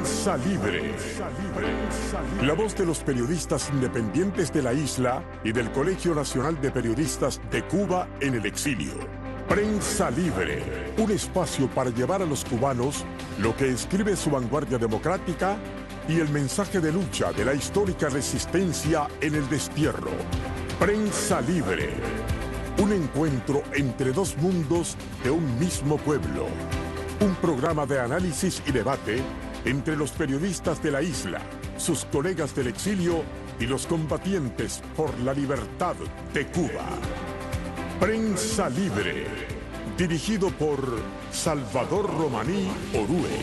Prensa Libre. La voz de los periodistas independientes de la isla y del Colegio Nacional de Periodistas de Cuba en el exilio. Prensa Libre, un espacio para llevar a los cubanos lo que escribe su vanguardia democrática y el mensaje de lucha de la histórica resistencia en el destierro. Prensa Libre, un encuentro entre dos mundos de un mismo pueblo. Un programa de análisis y debate entre los periodistas de la isla, sus colegas del exilio y los combatientes por la libertad de Cuba. Prensa Libre, dirigido por Salvador Romaní Orue.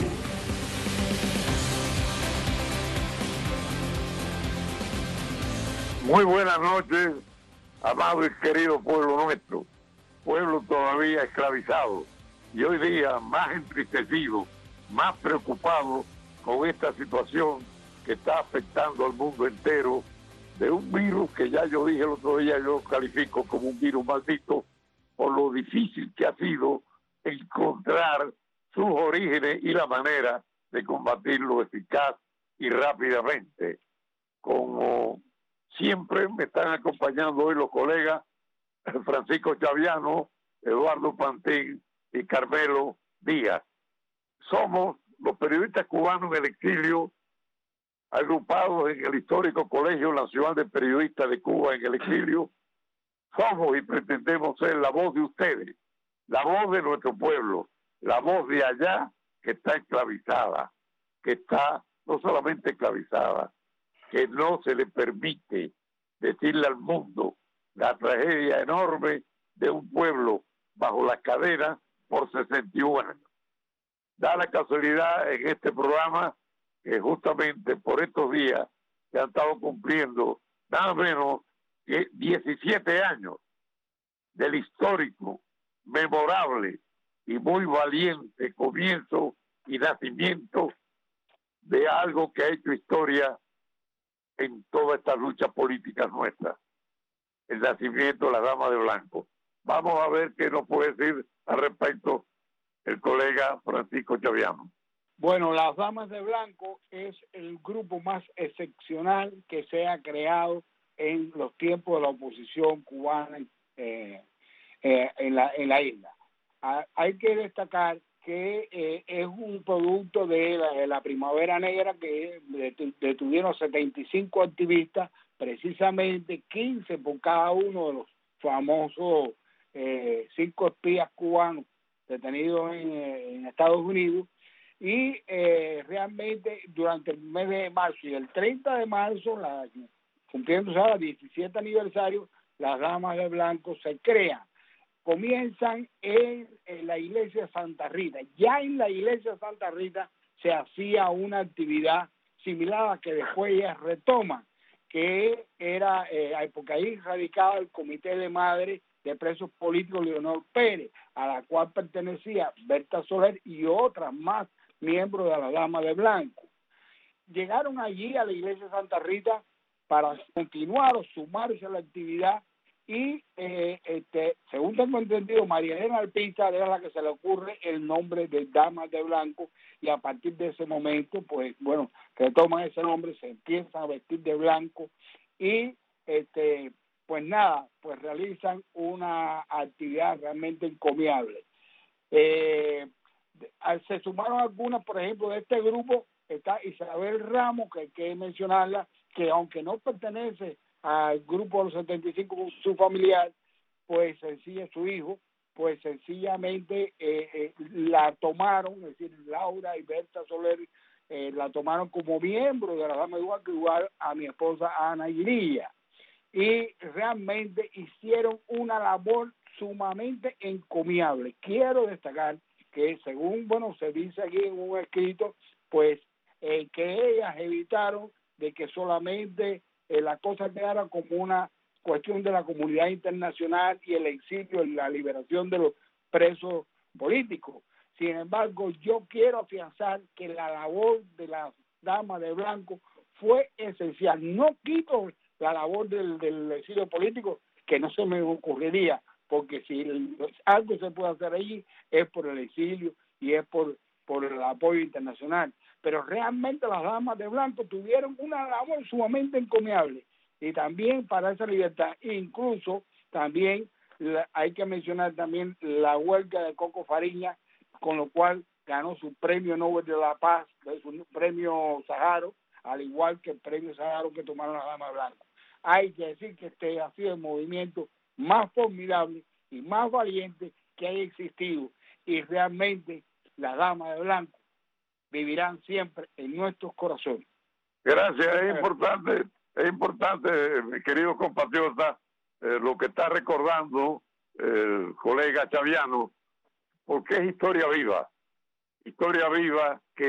Muy buenas noches, amado y querido pueblo nuestro, pueblo todavía esclavizado y hoy día más entristecido, más preocupado con esta situación que está afectando al mundo entero, de un virus que ya yo dije el otro día, yo lo califico como un virus maldito por lo difícil que ha sido encontrar sus orígenes y la manera de combatirlo eficaz y rápidamente. Como siempre me están acompañando hoy los colegas Francisco Chaviano, Eduardo Pantín y Carmelo Díaz. Somos los periodistas cubanos en el exilio, agrupados en el histórico Colegio Nacional de Periodistas de Cuba en el exilio. Somos y pretendemos ser la voz de ustedes, la voz de nuestro pueblo, la voz de allá que está esclavizada, que está no solamente esclavizada, que no se le permite decirle al mundo la tragedia enorme de un pueblo bajo la cadena por 61 años. Da la casualidad en este programa que justamente por estos días se han estado cumpliendo nada menos que 17 años del histórico, memorable y muy valiente comienzo y nacimiento de algo que ha hecho historia en toda esta lucha política nuestra, el nacimiento de la Dama de Blanco. Vamos a ver qué nos puede decir al respecto el colega Francisco Chaviano. Bueno, las Damas de Blanco es el grupo más excepcional que se ha creado en los tiempos de la oposición cubana en la isla. Hay que destacar que es un producto de la Primavera Negra, que detuvieron 75 activistas, precisamente 15 por cada uno de los famosos 5 espías cubanos detenidos en Estados Unidos, y realmente durante el mes de marzo y el 30 de marzo, cumpliéndose ahora el 17 aniversario, las Damas de Blanco se crean. Comienzan en la iglesia Santa Rita. Ya en la iglesia Santa Rita se hacía una actividad similar a la que después ellas retoman, que era, porque ahí radicaba el Comité de Madres de Presos Políticos Leonor Pérez, a la cual pertenecía Berta Soler y otras más miembros de la Dama de Blanco. Llegaron allí a la iglesia Santa Rita para continuar o sumarse a la actividad y según tengo entendido, María Elena Alpizar era la que se le ocurre el nombre de Damas de Blanco, y a partir de ese momento pues bueno, retoman ese nombre, se empiezan a vestir de blanco y pues nada, pues realizan una actividad realmente encomiable. Se sumaron algunas, por ejemplo, de este grupo está Isabel Ramos, que hay que mencionarla, que aunque no pertenece al grupo de los 75, su familiar, pues su hijo, pues sencillamente la tomaron, es decir, Laura y Berta Soler la tomaron como miembro de la Dama de Blanco, igual a mi esposa Ana Iría, y realmente hicieron una labor sumamente encomiable. Quiero destacar que según, se dice aquí en un escrito, pues que ellas evitaron de que solamente la cosa quedara como una cuestión de la comunidad internacional y el exilio y la liberación de los presos políticos. Sin embargo, yo quiero afianzar que la labor de la Dama de Blanco fue esencial. No quito la labor del exilio político, que no se me ocurriría, porque si algo se puede hacer allí es por el exilio y es por el apoyo internacional. pero realmente las damas de blanco tuvieron una labor sumamente encomiable y también para esa libertad. Incluso también hay que mencionar también la huelga de Coco Fariña, con lo cual ganó su premio Nobel de la Paz, su premio Sájarov, al igual que el premio Sájarov que tomaron las damas de blanco. Hay que decir que este ha sido el movimiento más formidable y más valiente que haya existido, y realmente las damas de blanco vivirán siempre en nuestros corazones. Gracias, es importante, mi querido compatriota, lo que está recordando el colega Chaviano, porque es historia viva que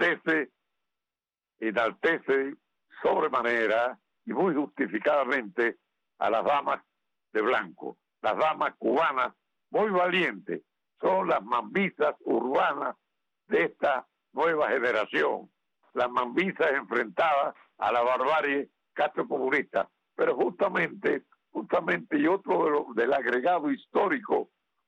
enaltece sobremanera y muy justificadamente a las damas de blanco, las damas cubanas muy valientes, son las mambisas urbanas de esta nueva generación, las mambisas enfrentadas a la barbarie castrocomunista. Pero justamente y otro del agregado histórico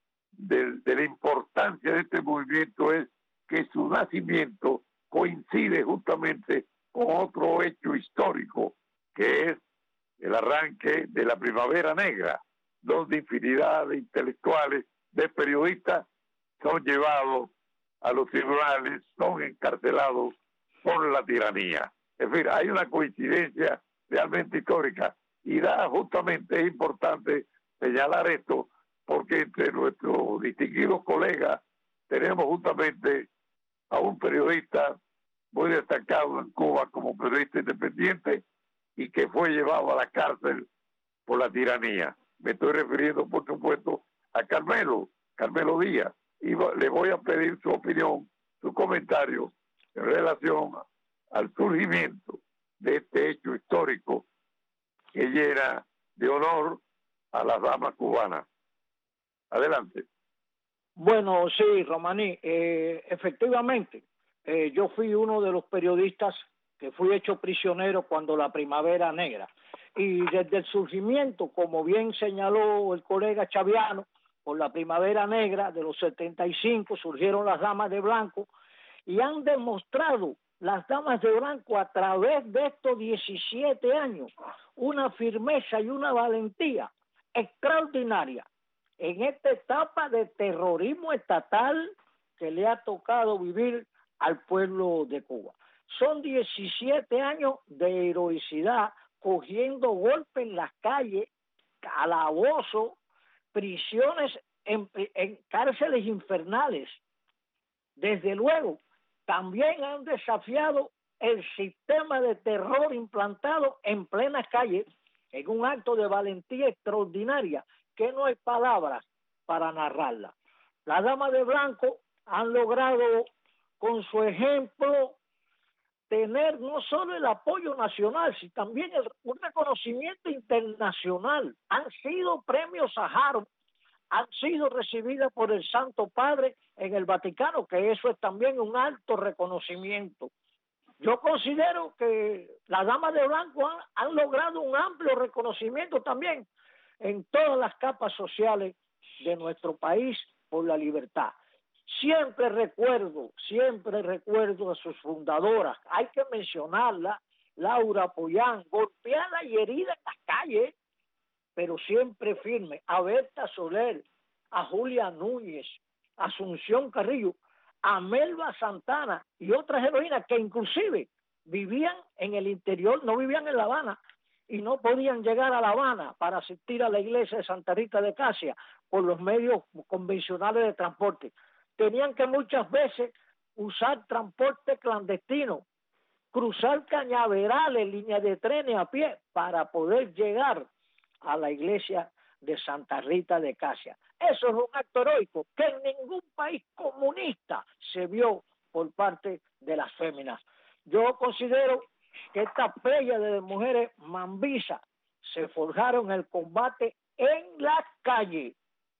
de la importancia de este movimiento es que su nacimiento coincide justamente con otro hecho histórico, que es el arranque de la Primavera Negra, donde infinidad de intelectuales, de periodistas, son llevados a los tribunales, son encarcelados por la tiranía. Es decir, hay una coincidencia realmente histórica, y justamente es importante señalar esto, porque entre nuestros distinguidos colegas tenemos justamente a un periodista muy destacado en Cuba como periodista independiente y que fue llevado a la cárcel por la tiranía. Me estoy refiriendo, por supuesto, a Carmelo Díaz, y le voy a pedir su opinión, su comentario en relación al surgimiento de este hecho histórico que llena de honor a las damas cubanas. Adelante. Bueno, sí, Romaní, efectivamente, yo fui uno de los periodistas que fui hecho prisionero cuando la Primavera Negra. Y desde el surgimiento, como bien señaló el colega Chaviano, por la Primavera Negra de los 75 surgieron las damas de blanco, y han demostrado las damas de blanco a través de estos 17 años una firmeza y una valentía extraordinaria en esta etapa de terrorismo estatal que le ha tocado vivir al pueblo de Cuba. Son 17 años de heroicidad, cogiendo golpes en las calles, calabozos, prisiones en cárceles infernales. Desde luego, también han desafiado el sistema de terror implantado en plenas calles en un acto de valentía extraordinaria que no hay palabras para narrarla. Las damas de blanco han logrado con su ejemplo tener no solo el apoyo nacional, sino también un reconocimiento internacional. Han sido premios Sájarov, han sido recibidas por el Santo Padre en el Vaticano, que eso es también un alto reconocimiento. Yo considero que las damas de blanco han logrado un amplio reconocimiento también en todas las capas sociales de nuestro país por la libertad. Siempre recuerdo a sus fundadoras, hay que mencionarla, Laura Pollán, golpeada y herida en las calles, pero siempre firme, a Berta Soler, a Julia Núñez, a Asunción Carrillo, a Melba Santana y otras heroínas que inclusive vivían en el interior, no vivían en La Habana y no podían llegar a La Habana para asistir a la iglesia de Santa Rita de Casia por los medios convencionales de transporte. Tenían que muchas veces usar transporte clandestino, cruzar cañaverales, líneas de trenes a pie para poder llegar a la iglesia de Santa Rita de Casia. Eso es un acto heroico que en ningún país comunista se vio por parte de las féminas. Yo considero que esta playa de mujeres mambisas se forjaron el combate en las calles,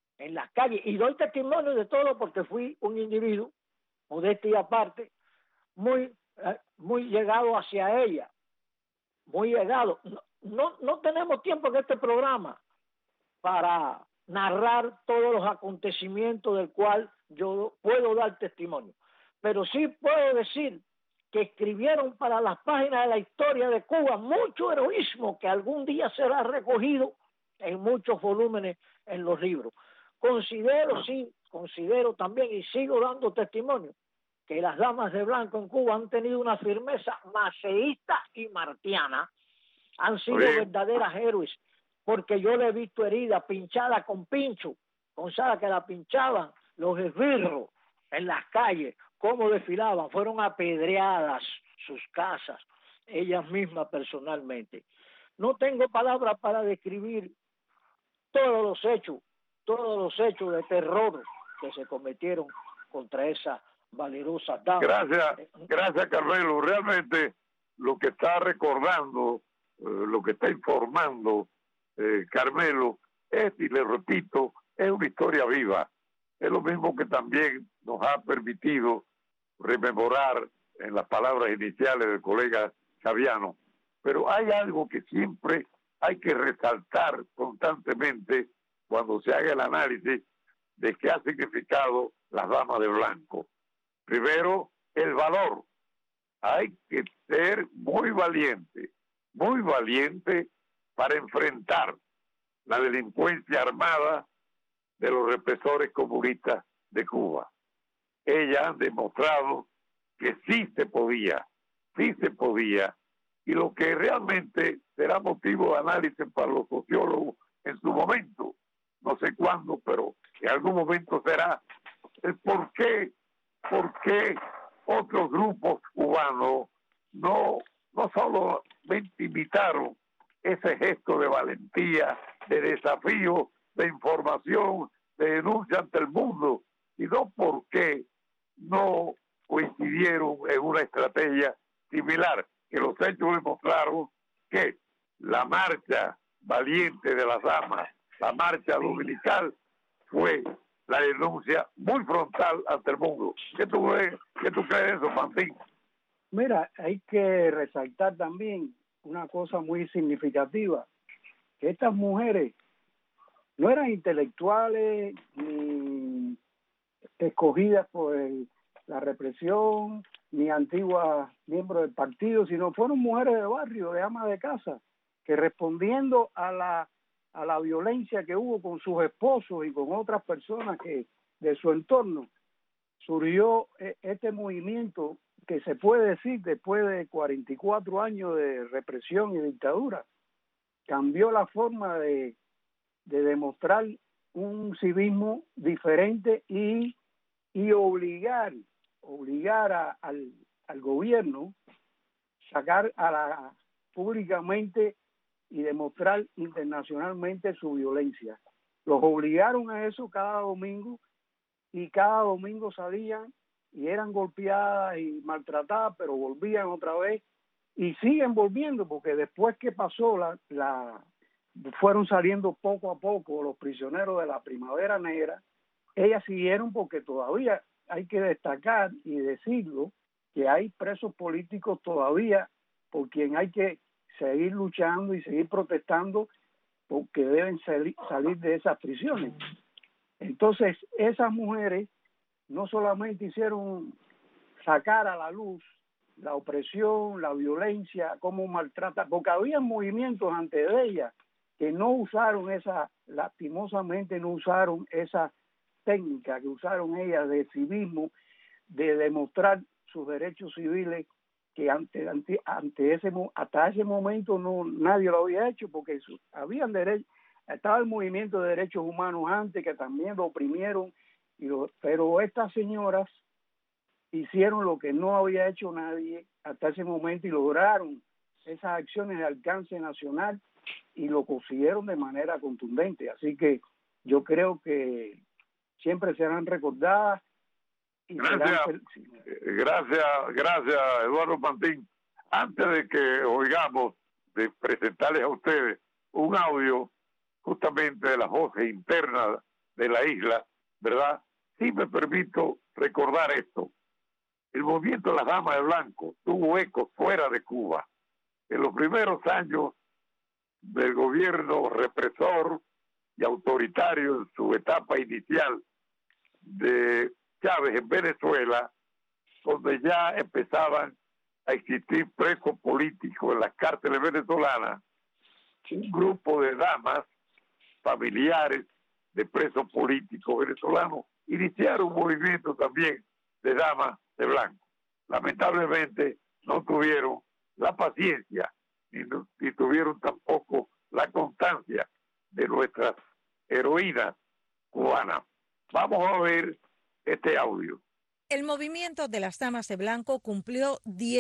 y doy testimonio de todo porque fui un individuo, modestia aparte, muy llegado hacia ella, muy llegado. No tenemos tiempo en este programa para narrar todos los acontecimientos del cual yo puedo dar testimonio, pero sí puedo decir que escribieron para las páginas de la historia de Cuba mucho heroísmo que algún día será recogido en muchos volúmenes en los libros. Considero también, y sigo dando testimonio, que las damas de blanco en Cuba han tenido una firmeza maceísta y martiana, han sido verdaderas héroes, porque yo le he visto herida, pinchada con pincho, Gonzalo, que la pinchaban los esbirros en las calles, cómo desfilaban, fueron apedreadas sus casas, ellas mismas personalmente. No tengo palabras para describir todos los hechos de terror que se cometieron contra esa valerosa dama. Gracias Carmelo. Realmente lo que está recordando, lo que está informando Carmelo, y le repito, es una historia viva. Es lo mismo que también nos ha permitido rememorar en las palabras iniciales del colega Xaviano. Pero hay algo que siempre hay que resaltar constantemente cuando se haga el análisis de qué ha significado las damas de blanco. Primero, el valor. Hay que ser muy valiente para enfrentar la delincuencia armada de los represores comunistas de Cuba. Ellas han demostrado que sí se podía, y lo que realmente será motivo de análisis para los sociólogos en su momento, no sé cuándo, pero en algún momento será el por qué otros grupos cubanos no solamente imitaron ese gesto de valentía, de desafío, de información, de denuncia ante el mundo, sino porque no coincidieron en una estrategia similar, que los hechos demostraron que la marcha valiente de las damas, la marcha dominical, fue la denuncia muy frontal ante el mundo. ¿Qué tú crees de eso, Martín? Mira, hay que resaltar también una cosa muy significativa, que estas mujeres no eran intelectuales ni escogidas por la represión, ni antiguas miembros del partido, sino fueron mujeres de barrio, de amas de casa, que respondiendo a la violencia que hubo con sus esposos y con otras personas que de su entorno, surgió este movimiento que se puede decir después de 44 años de represión y dictadura. Cambió la forma de demostrar un civismo diferente y obligar al gobierno sacar públicamente y demostrar internacionalmente su violencia. Los obligaron a eso cada domingo, y cada domingo salían y eran golpeadas y maltratadas, pero volvían otra vez y siguen volviendo, porque después que pasó fueron saliendo poco a poco los prisioneros de la Primavera Negra. Ellas siguieron, porque todavía hay que destacar y decirlo, que hay presos políticos todavía por quien hay que seguir luchando y seguir protestando, porque deben salir de esas prisiones. Entonces, esas mujeres no solamente hicieron sacar a la luz la opresión, la violencia, cómo maltrata, porque había movimientos antes de ellas que no usaron lastimosamente no usaron esa técnica que usaron ellas de civismo, de demostrar sus derechos civiles, que hasta ese momento nadie lo había hecho, porque habían derechos. Estaba el movimiento de derechos humanos antes, que también lo oprimieron, pero estas señoras hicieron lo que no había hecho nadie hasta ese momento y lograron esas acciones de alcance nacional y lo consiguieron de manera contundente. Así que yo creo que siempre serán recordadas. Y gracias, Eduardo Martín. Antes de que oigamos, de presentarles a ustedes un audio justamente de las voces internas de la isla, ¿verdad? Sí me permito recordar esto. El movimiento de las damas de blanco tuvo eco fuera de Cuba. En los primeros años del gobierno represor y autoritario, en su etapa inicial de Chávez en Venezuela, donde ya empezaban a existir presos políticos en las cárceles venezolanas, un grupo de damas familiares de presos políticos venezolanos iniciaron un movimiento también de damas de blanco. Lamentablemente no tuvieron la paciencia ni tuvieron tampoco la constancia de nuestras heroínas cubanas. Vamos a ver este audio. El movimiento de las Damas de Blanco cumplió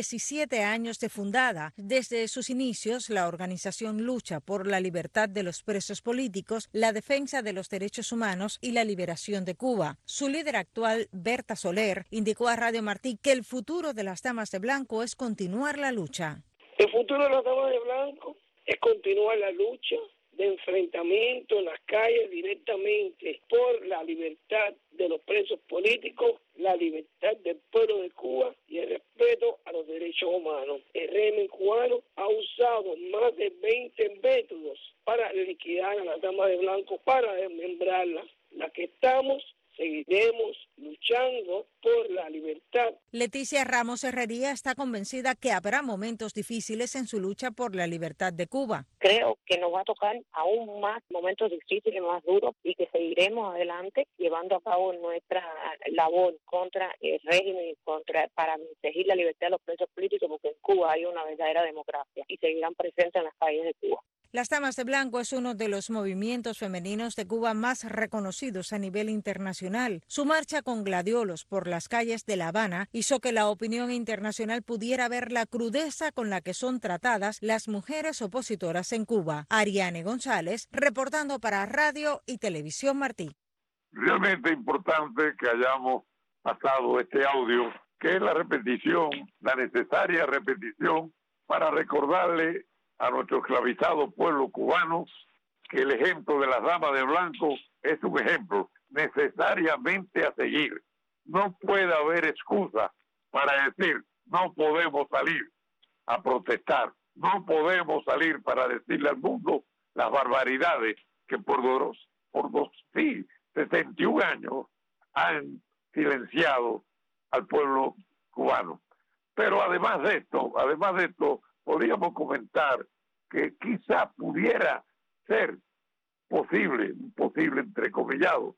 17 años de fundada. Desde sus inicios, la organización lucha por la libertad de los presos políticos, la defensa de los derechos humanos y la liberación de Cuba. Su líder actual, Berta Soler, indicó a Radio Martí que el futuro de las Damas de Blanco es continuar la lucha. El futuro de las Damas de Blanco es continuar la lucha de enfrentamiento en las calles directamente por la libertad de los presos políticos, la libertad del pueblo de Cuba y el respeto a los derechos humanos. El régimen cubano ha usado más de 20 métodos para liquidar a las Damas de Blanco, para desmembrarlas. La que estamos, seguiremos luchando por la libertad. Leticia Ramos Herrería está convencida que habrá momentos difíciles en su lucha por la libertad de Cuba. Creo que nos va a tocar aún más momentos difíciles, más duros, y que seguiremos adelante llevando a cabo nuestra labor contra el régimen, para exigir la libertad de los presos políticos, porque en Cuba hay una verdadera democracia y seguirán presentes en las calles de Cuba. Las Damas de Blanco es uno de los movimientos femeninos de Cuba más reconocidos a nivel internacional. Su marcha con gladiolos por las calles de La Habana hizo que la opinión internacional pudiera ver la crudeza con la que son tratadas las mujeres opositoras en Cuba. Ariane González, reportando para Radio y Televisión Martí. Realmente importante que hayamos pasado este audio, que es la repetición, la necesaria repetición para recordarle a nuestro esclavizado pueblo cubano que el ejemplo de las Damas de Blanco es un ejemplo necesariamente a seguir. No puede haber excusa para decir no podemos salir a protestar, no podemos salir para decirle al mundo las barbaridades que por 61 años han silenciado al pueblo cubano. Pero además de esto, podríamos comentar que quizá pudiera ser posible entrecomillado,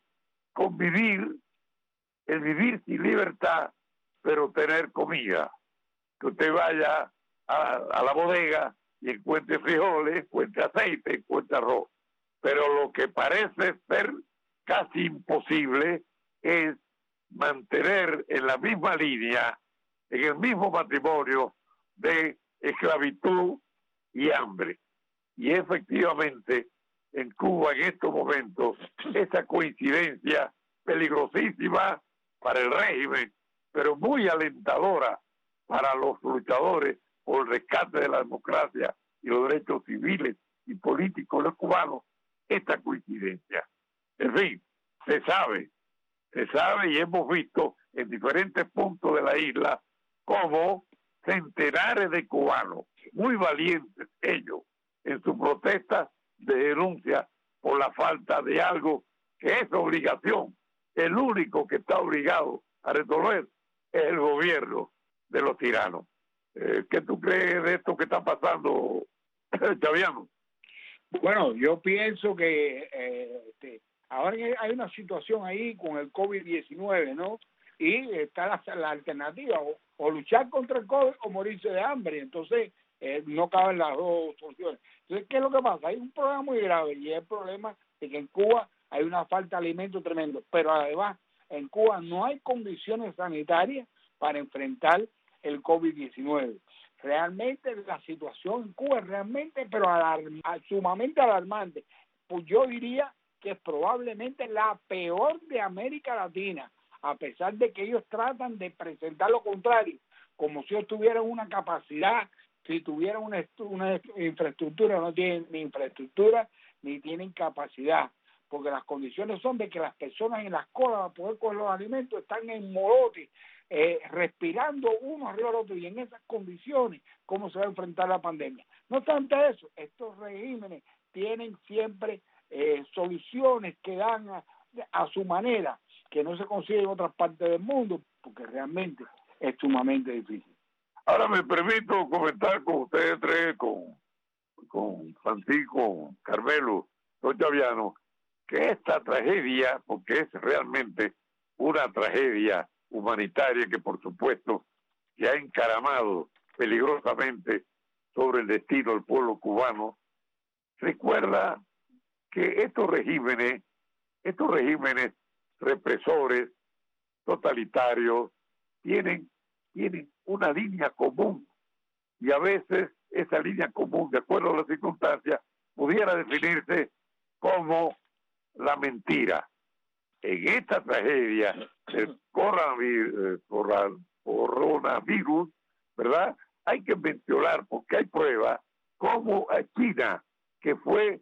vivir sin libertad, pero tener comida. Que usted vaya a la bodega y encuentre frijoles, encuentre aceite, encuentre arroz. Pero lo que parece ser casi imposible es mantener en la misma línea, en el mismo matrimonio de esclavitud y hambre. Y efectivamente, en Cuba en estos momentos, esa coincidencia peligrosísima para el régimen, pero muy alentadora para los luchadores por el rescate de la democracia y los derechos civiles y políticos de los cubanos, esta coincidencia. En fin, se sabe y hemos visto en diferentes puntos de la isla cómo centenares de cubanos, muy valientes ellos, en su protesta de denuncia por la falta de algo que es obligación. El único que está obligado a resolver es el gobierno de los tiranos. ¿Qué tú crees de esto que está pasando, Chaviano? Bueno, yo pienso que ahora hay una situación ahí con el COVID-19, ¿no? Y está la alternativa, o luchar contra el COVID o morirse de hambre. Entonces, no caben las dos soluciones. Entonces, ¿qué es lo que pasa? Hay un problema muy grave y es el problema de que en Cuba hay una falta de alimentos tremendo. Pero además, en Cuba no hay condiciones sanitarias para enfrentar el COVID-19. Realmente la situación en Cuba es realmente, pero sumamente alarmante. Pues yo diría que es probablemente la peor de América Latina, a pesar de que ellos tratan de presentar lo contrario, como si ellos tuvieran una capacidad, si tuvieran una infraestructura. No tienen ni infraestructura ni tienen capacidad, porque las condiciones son de que las personas en las colas para poder coger los alimentos están en morote, respirando uno arriba del otro, y en esas condiciones, ¿cómo se va a enfrentar la pandemia? No obstante eso, estos regímenes tienen siempre soluciones que dan a su manera, que no se consigue en otras partes del mundo, porque realmente es sumamente difícil. Ahora me permito comentar con ustedes tres, con Francisco, Carmelo, don Chaviano, que esta tragedia, porque es realmente una tragedia humanitaria que por supuesto se ha encaramado peligrosamente sobre el destino del pueblo cubano, recuerda que estos regímenes represores, totalitarios, tienen una línea común, y a veces esa línea común, de acuerdo a las circunstancias, pudiera definirse como la mentira. En esta tragedia del coronavirus, ¿verdad? Hay que mencionar, porque hay pruebas, como a China, que fue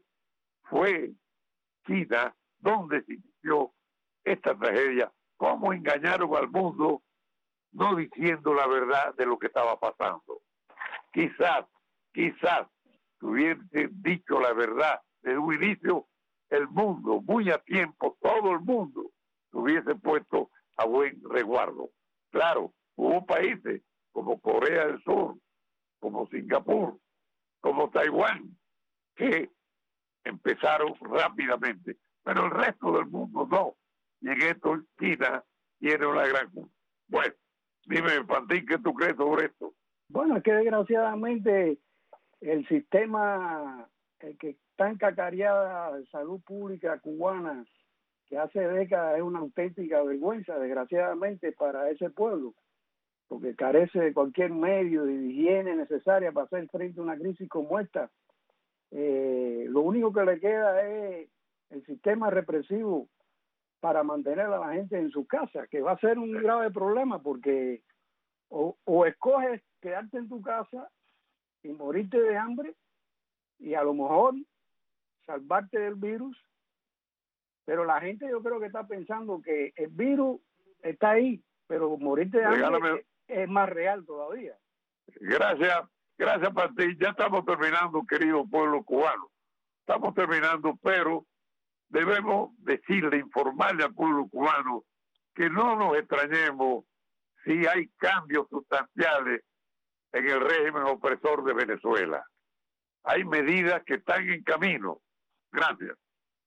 China donde se inició esta tragedia, cómo engañaron al mundo no diciendo la verdad de lo que estaba pasando. Quizás si hubiese dicho la verdad desde un inicio, el mundo, muy a tiempo, todo el mundo se hubiese puesto a buen resguardo. Claro, hubo países como Corea del Sur, como Singapur, como Taiwán, que empezaron rápidamente, pero el resto del mundo no. Y en esto China tiene una gran... Bueno, dime, Pantín, ¿qué tú crees sobre esto? Bueno, es que desgraciadamente el sistema que está en cacareada de salud pública cubana, que hace décadas es una auténtica vergüenza, desgraciadamente, para ese pueblo, porque carece de cualquier medio de higiene necesaria para hacer frente a una crisis como esta. Lo único que le queda es el sistema represivo para mantener a la gente en su casa, que va a ser un grave problema, porque o escoges quedarte en tu casa y morirte de hambre, y a lo mejor salvarte del virus, pero la gente yo creo que está pensando que el virus está ahí, pero morirte de hambre es más real todavía. Gracias, Pantín. Ya estamos terminando, querido pueblo cubano. Estamos terminando, pero debemos decirle, informarle al pueblo cubano que no nos extrañemos si hay cambios sustanciales en el régimen opresor de Venezuela. Hay medidas que están en camino. Gracias.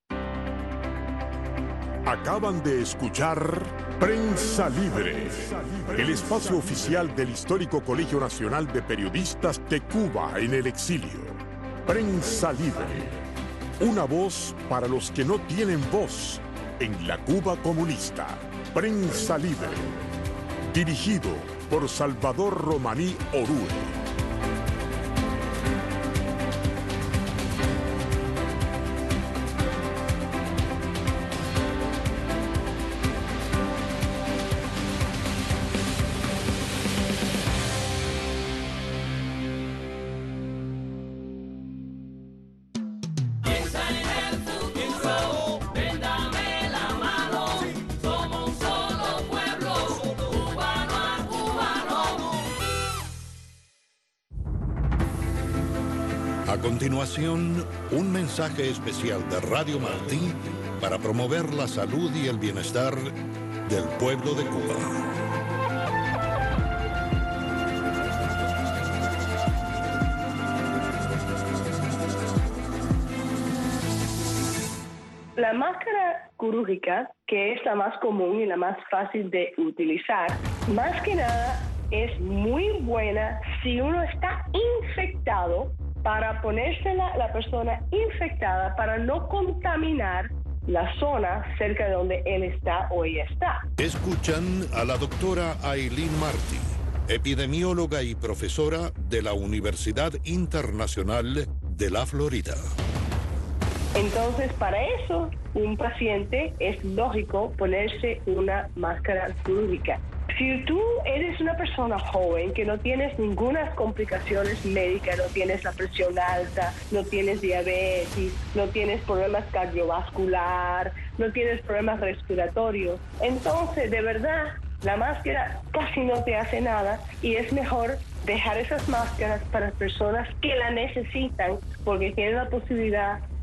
Acaban de escuchar Prensa Libre, el espacio oficial del histórico Colegio Nacional de Periodistas de Cuba en el exilio. Prensa Libre, una voz para los que no tienen voz en la Cuba comunista. Prensa Libre, dirigido por Salvador Romaní Orue. A continuación, un mensaje especial de Radio Martí para promover la salud y el bienestar del pueblo de Cuba. La máscara quirúrgica, que es la más común y la más fácil de utilizar, más que nada es muy buena si uno está infectado, para ponérsela la persona infectada para no contaminar la zona cerca de donde él está o ella está. Escuchan a la doctora Aileen Martí, epidemióloga y profesora de la Universidad Internacional de la Florida. Entonces, para eso, un paciente es lógico ponerse una máscara quirúrgica. Si tú eres una persona joven que no tienes ninguna complicaciones médicas, no tienes la presión alta, no tienes diabetes, no tienes problemas cardiovasculares, no tienes problemas respiratorios, entonces de verdad la máscara casi no te hace nada y es mejor dejar esas máscaras para personas que la necesitan porque tienen la posibilidad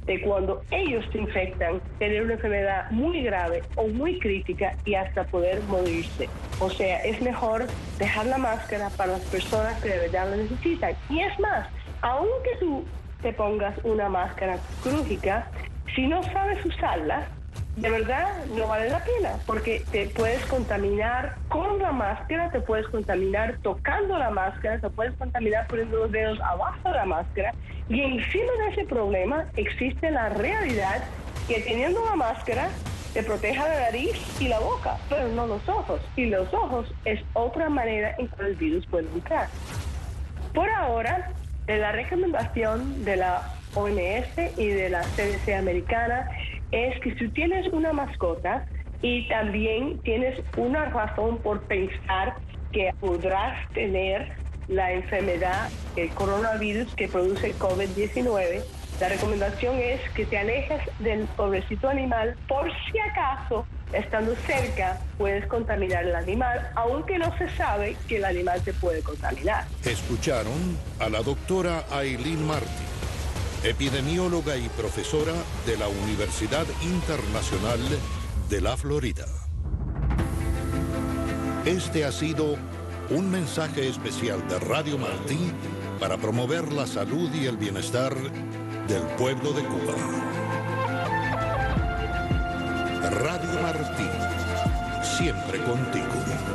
de cuando ellos se infectan, tener una enfermedad muy grave o muy crítica y hasta poder morirse. O sea, es mejor dejar la máscara para las personas que de verdad la necesitan. Y es más, aunque tú te pongas una máscara quirúrgica, si no sabes usarla, de verdad no vale la pena, porque te puedes contaminar con la máscara, te puedes contaminar tocando la máscara, te puedes contaminar poniendo los dedos abajo de la máscara, y encima de ese problema existe la realidad que teniendo la máscara te proteja la nariz y la boca, pero no los ojos, y los ojos es otra manera en que el virus puede entrar. Por ahora, la recomendación de la OMS y de la CDC americana es que si tienes una mascota y también tienes una razón por pensar que podrás tener la enfermedad, el coronavirus que produce COVID-19, la recomendación es que te alejes del pobrecito animal por si acaso, estando cerca, puedes contaminar al animal, aunque no se sabe que el animal te puede contaminar. Escucharon a la doctora Aileen Martí, epidemióloga y profesora de la Universidad Internacional de la Florida. Este ha sido un mensaje especial de Radio Martí para promover la salud y el bienestar del pueblo de Cuba. Radio Martí, siempre contigo.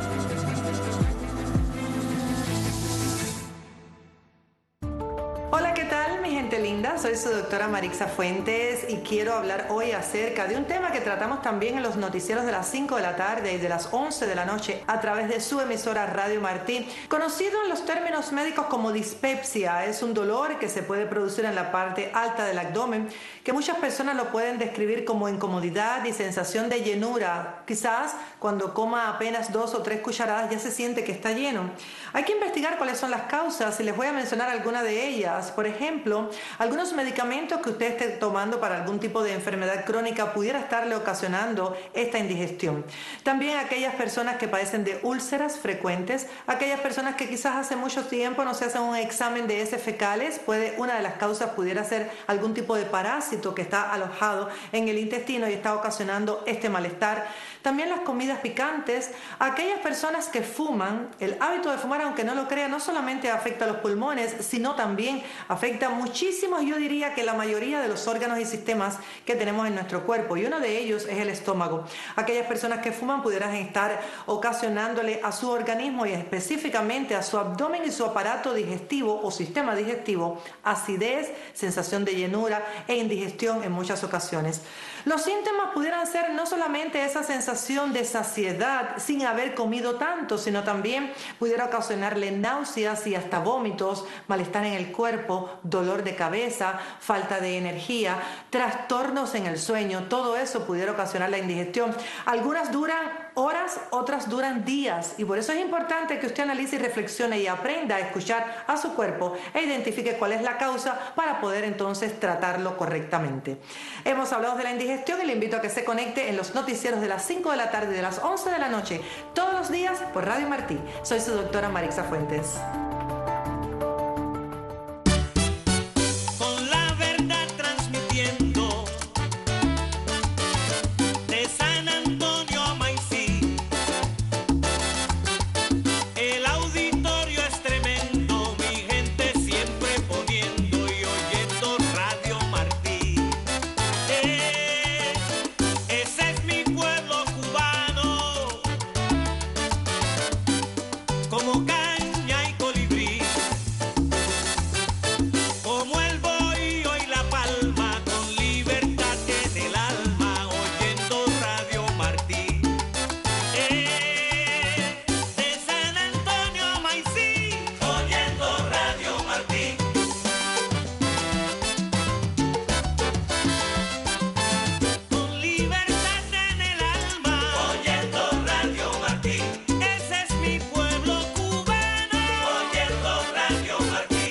Hola, ¿qué tal, mi gente linda? Soy su doctora Marixa Fuentes y quiero hablar hoy acerca de un tema que tratamos también en los noticieros de las 5 de la tarde y de las 11 de la noche a través de su emisora Radio Martí, conocido en los términos médicos como dispepsia. Es un dolor que se puede producir en la parte alta del abdomen, que muchas personas lo pueden describir como incomodidad y sensación de llenura. Quizás cuando coma apenas 2 o 3 cucharadas ya se siente que está lleno. Hay que investigar cuáles son las causas y les voy a mencionar algunas de ellas. Por ejemplo, algunos medicamentos que usted esté tomando para algún tipo de enfermedad crónica pudiera estarle ocasionando esta indigestión. También aquellas personas que padecen de úlceras frecuentes, aquellas personas que quizás hace mucho tiempo no se hacen un examen de heces fecales, una de las causas pudiera ser algún tipo de parásito que está alojado en el intestino y está ocasionando este malestar. También las comidas picantes, aquellas personas que fuman, el hábito de fumar, aunque no lo crea, no solamente afecta a los pulmones, sino también afecta muchísimos, yo diría que la mayoría de los órganos y sistemas que tenemos en nuestro cuerpo, y uno de ellos es el estómago. Aquellas personas que fuman pudieran estar ocasionándole a su organismo y específicamente a su abdomen y su aparato digestivo o sistema digestivo acidez, sensación de llenura e indigestión en muchas ocasiones. Los síntomas pudieran ser no solamente esa sensación de saciedad sin haber comido tanto, sino también pudiera ocasionarle náuseas y hasta vómitos, malestar en el cuerpo, dolor de cabeza, falta de energía, trastornos en el sueño. Todo eso pudiera ocasionar la indigestión. Algunas duran horas, otras duran días, y por eso es importante que usted analice y reflexione y aprenda a escuchar a su cuerpo e identifique cuál es la causa para poder entonces tratarlo correctamente. Hemos hablado de la indigestión y le invito a que se conecte en los noticieros de las 5 de la tarde y de las 11 de la noche, todos los días por Radio Martí. Soy su doctora Marixa Fuentes.